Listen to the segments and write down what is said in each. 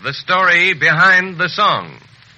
The story behind the song.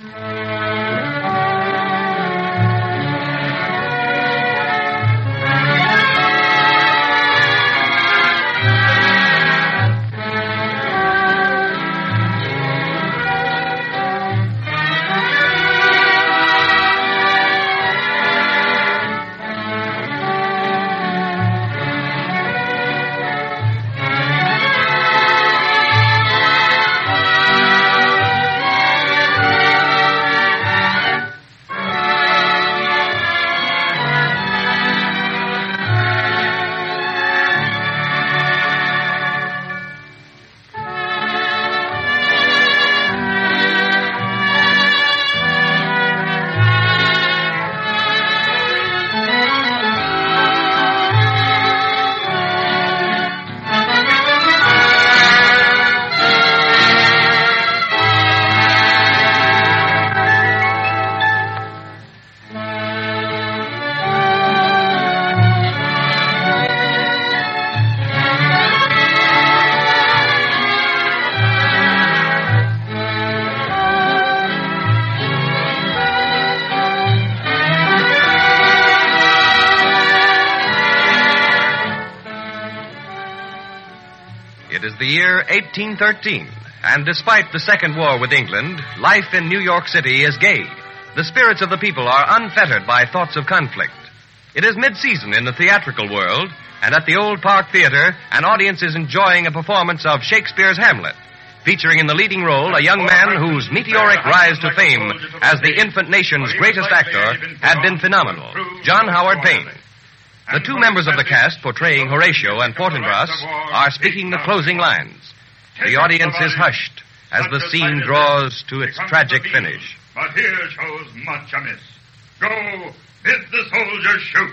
It is the year 1813, and despite the Second War with England, life in New York City is gay. The spirits of the people are unfettered by thoughts of conflict. It is mid-season in the theatrical world, and at the Old Park Theater, an audience is enjoying a performance of Shakespeare's Hamlet, featuring in the leading role a young man whose meteoric rise to fame as the infant nation's greatest actor had been phenomenal, John Howard Payne. The two members of the cast portraying Horatio and Fortinbras are speaking the closing lines. The audience is hushed as the scene draws to its tragic finish. But here shows much amiss. Go, bid the soldiers shoot.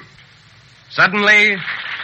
Suddenly,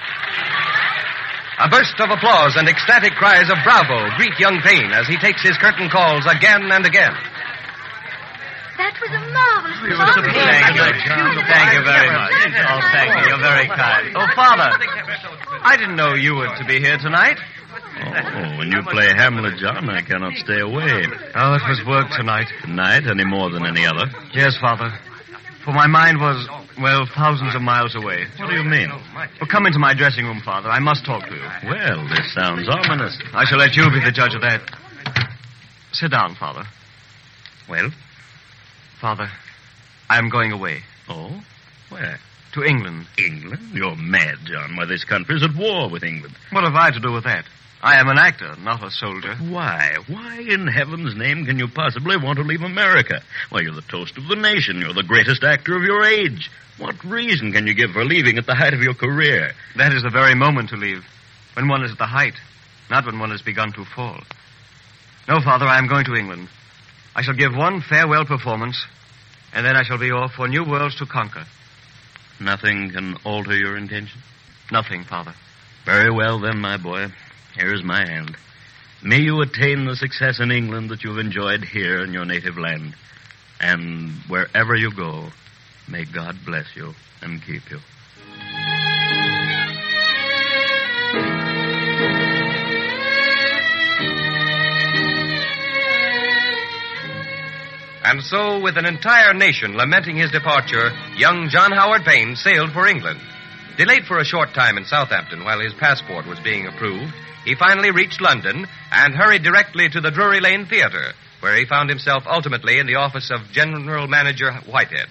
a burst of applause and ecstatic cries of bravo greet young Payne as he takes his curtain calls again and again. That was a marvelous performance. Thank you very much. Oh, thank you. You're very kind. Oh, Father, I didn't know you were to be here tonight. Oh, when you play Hamlet, John, I cannot stay away. Oh, it was work tonight. Tonight, any more than any other? Yes, Father. For my mind was, well, thousands of miles away. What do you mean? Well, come into my dressing room, Father. I must talk to you. Well, this sounds ominous. I shall let you be the judge of that. Sit down, Father. Well? Father, I am going away. Oh? Where? To England. England? You're mad, John. Why, this country's at war with England. What have I to do with that? I am an actor, not a soldier. Why? Why in heaven's name can you possibly want to leave America? Why, you're the toast of the nation. You're the greatest actor of your age. What reason can you give for leaving at the height of your career? That is the very moment to leave. When one is at the height, not when one has begun to fall. No, Father, I am going to England. I shall give one farewell performance, and then I shall be off for new worlds to conquer. Nothing can alter your intention? Nothing, Father. Very well, then, my boy. Here is my hand. May you attain the success in England that you've enjoyed here in your native land. And wherever you go, may God bless you and keep you. And so, with an entire nation lamenting his departure, young John Howard Payne sailed for England. Delayed for a short time in Southampton while his passport was being approved, he finally reached London and hurried directly to the Drury Lane Theater, where he found himself ultimately in the office of General Manager Whitehead.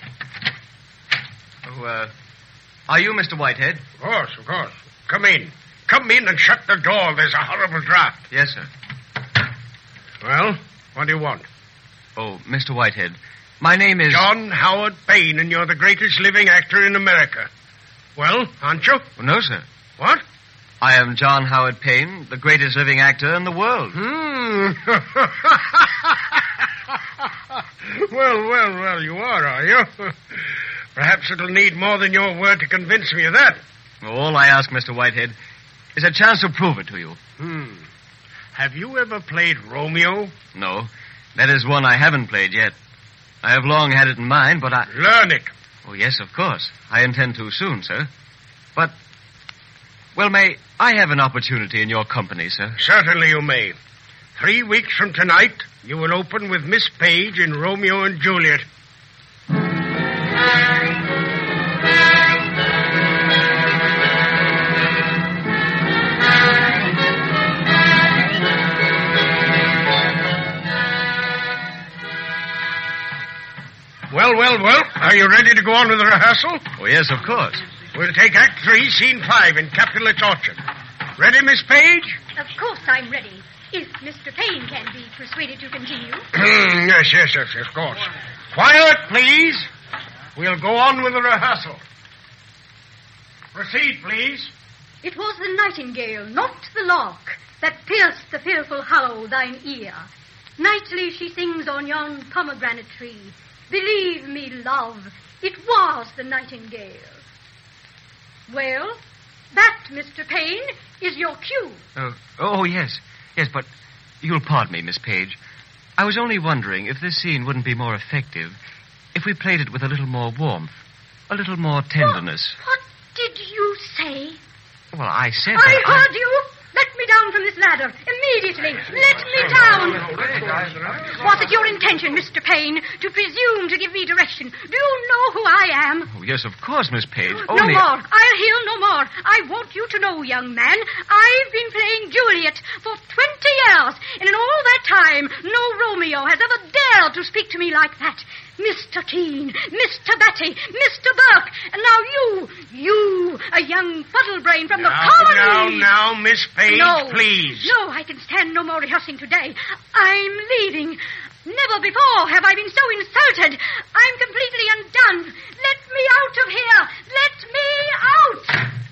Oh, are you Mr. Whitehead? Of course, of course. Come in. Come in and shut the door. There's a horrible draft. Yes, sir. Well, what do you want? Oh, Mr. Whitehead, my name is... John Howard Payne, and you're the greatest living actor in America. Well, aren't you? Oh, no, sir. What? I am John Howard Payne, the greatest living actor in the world. Well, you are you? Perhaps it'll need more than your word to convince me of that. All I ask, Mr. Whitehead, is a chance to prove it to you. Have you ever played Romeo? No. That is one I haven't played yet. I have long had it in mind, but I... Learn it. Oh, yes, of course. I intend to soon, sir. But, well, may I have an opportunity in your company, sir? Certainly you may. 3 weeks from tonight, You will open with Miss Page in Romeo and Juliet. Well. Are you ready to go on with the rehearsal? Oh, yes, of course. We'll take Act 3, Scene 5 in Capulet's Orchard. Ready, Miss Page? Of course I'm ready. If Mr. Payne can be persuaded to continue. Yes, of course. Quiet, please. We'll go on with the rehearsal. Proceed, please. It was the nightingale, not the lark, that pierced the fearful hollow thine ear. Nightly she sings on yon pomegranate tree. Believe me, love, it was the nightingale. Well, that, Mr. Payne, is your cue. Oh, yes. Yes, but you'll pardon me, Miss Page. I was only wondering if this scene wouldn't be more effective if we played it with a little more warmth, a little more tenderness. What did you say? Well, I said I that. heard you. Let me down from this ladder. Immediately. Let me down. Was it your intention, Mr. Payne, to presume to give me direction? Do you know who I am? Oh, yes, of course, Miss Page. No more. I'll hear no more. I want you to know, young man, I've been playing Juliet for 20 years, and in all that time, no Romeo has ever dared to speak to me like that. Mr. Keene, Mr. Batty, Mr. Burke, and now you, a young fuddlebrain from the colony. Now, Miss Page, please. No, I can stand no more rehearsing today. I'm leaving. Never before have I been so insulted. I'm completely undone. Let me out of here. Let me out.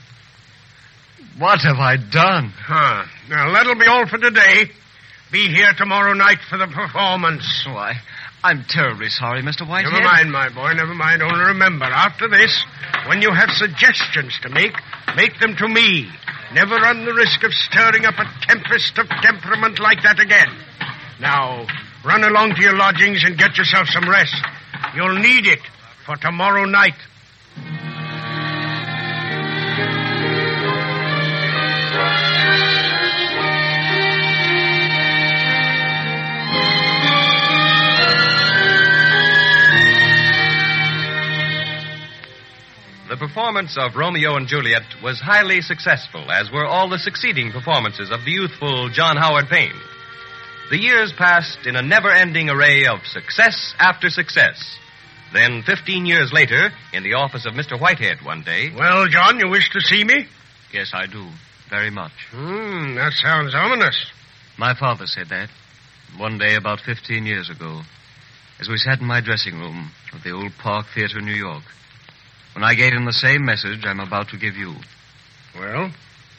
What have I done? Now, that'll be all for today. Be here tomorrow night for the performance. Oh, I'm terribly sorry, Mr. Whitehead. Never mind, my boy, never mind. Only remember, after this, when you have suggestions to make them to me. Never run the risk of stirring up a tempest of temperament like that again. Now, run along to your lodgings and get yourself some rest. You'll need it for tomorrow night. The performance of Romeo and Juliet was highly successful, as were all the succeeding performances of the youthful John Howard Payne. The years passed in a never-ending array of success after success. Then, 15 years later, in the office of Mr. Whitehead one day... Well, John, you wish to see me? Yes, I do. Very much. That sounds ominous. My father said that one day about 15 years ago, as we sat in my dressing room of the old Park Theater in New York, when I gave him the same message I'm about to give you. Well?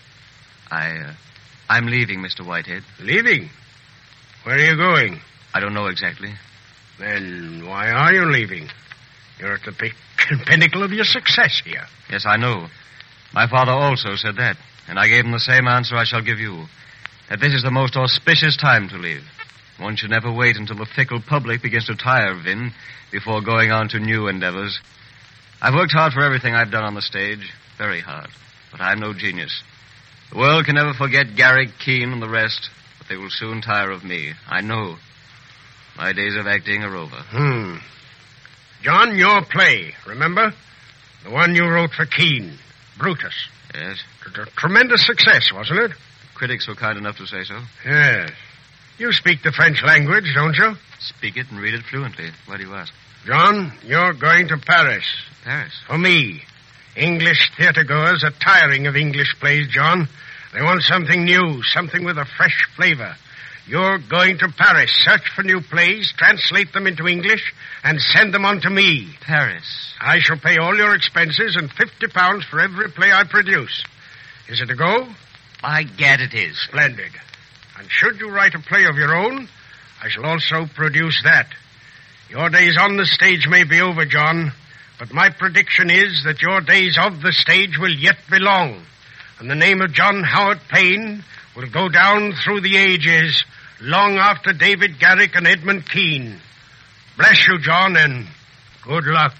I'm leaving, Mr. Whitehead. Leaving? Where are you going? I don't know exactly. Then why are you leaving? You're at the pinnacle of your success here. Yes, I know. My father also said that, and I gave him the same answer I shall give you, that this is the most auspicious time to leave. One should never wait until the fickle public begins to tire of him before going on to new endeavors. I've worked hard for everything I've done on the stage, very hard, but I'm no genius. The world can never forget Garrick, Keene, and the rest, but they will soon tire of me. I know. My days of acting are over. John, your play, remember? The one you wrote for Keene, Brutus. Yes. A tremendous success, wasn't it? Critics were kind enough to say so. Yes. You speak the French language, don't you? Speak it and read it fluently. Why do you ask? John, you're going to Paris. Paris? For me. English theatergoers are tiring of English plays, John. They want something new, something with a fresh flavor. You're going to Paris. Search for new plays, translate them into English, and send them on to me. Paris? I shall pay all your expenses and £50 for every play I produce. Is it a go? By gad, it is. Splendid. And should you write a play of your own, I shall also produce that. Your days on the stage may be over, John, but my prediction is that your days of the stage will yet be long, and the name of John Howard Payne will go down through the ages long after David Garrick and Edmund Keene. Bless you, John, and good luck.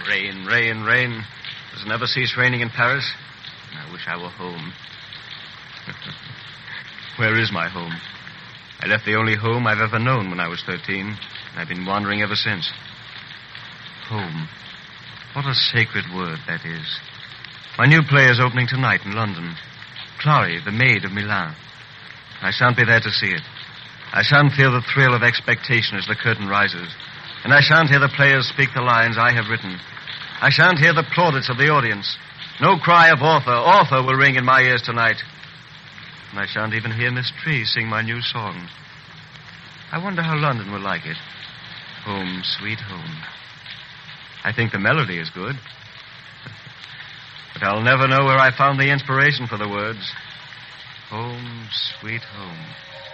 Rain, rain, rain. Does it never cease raining in Paris? I wish I were home. Where is my home? I left the only home I've ever known when I was 13, and I've been wandering ever since. Home. What a sacred word that is. My new play is opening tonight in London. Clary, the Maid of Milan. I shan't be there to see it. I shan't feel the thrill of expectation as the curtain rises. And I shan't hear the players speak the lines I have written. I shan't hear the plaudits of the audience. No cry of author. Author will ring in my ears tonight. And I shan't even hear Miss Tree sing my new song. I wonder how London will like it. Home, sweet home. I think the melody is good. But I'll never know where I found the inspiration for the words. Home, sweet home.